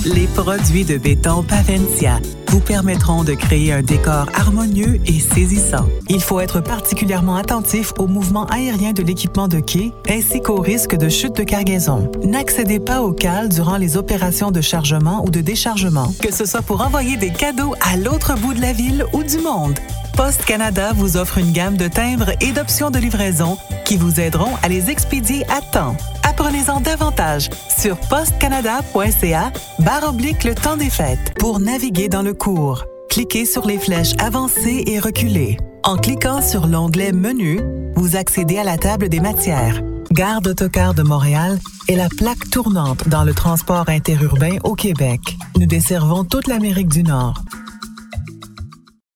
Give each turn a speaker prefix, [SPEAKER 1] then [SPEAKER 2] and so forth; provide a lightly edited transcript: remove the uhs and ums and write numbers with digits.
[SPEAKER 1] Les produits de béton Paventia vous permettront de créer un décor harmonieux et saisissant. Il faut être particulièrement attentif aux mouvements aériens de l'équipement de quai ainsi qu'au risque de chute de cargaison. N'accédez pas aux cales durant les opérations de chargement ou de déchargement, que ce soit pour envoyer des cadeaux à l'autre bout de la ville ou du monde. Poste Canada vous offre une gamme de timbres et d'options de livraison qui vous aideront à les expédier à temps. Apprenez-en davantage sur postcanada.ca/le temps des fêtes. Pour naviguer dans le cours, cliquez sur les flèches avancées et reculées. En cliquant sur l'onglet Menu, vous accédez à la table des matières. Gare d'Autocar de Montréal est la plaque tournante dans le transport interurbain au Québec. Nous desservons toute l'Amérique du Nord.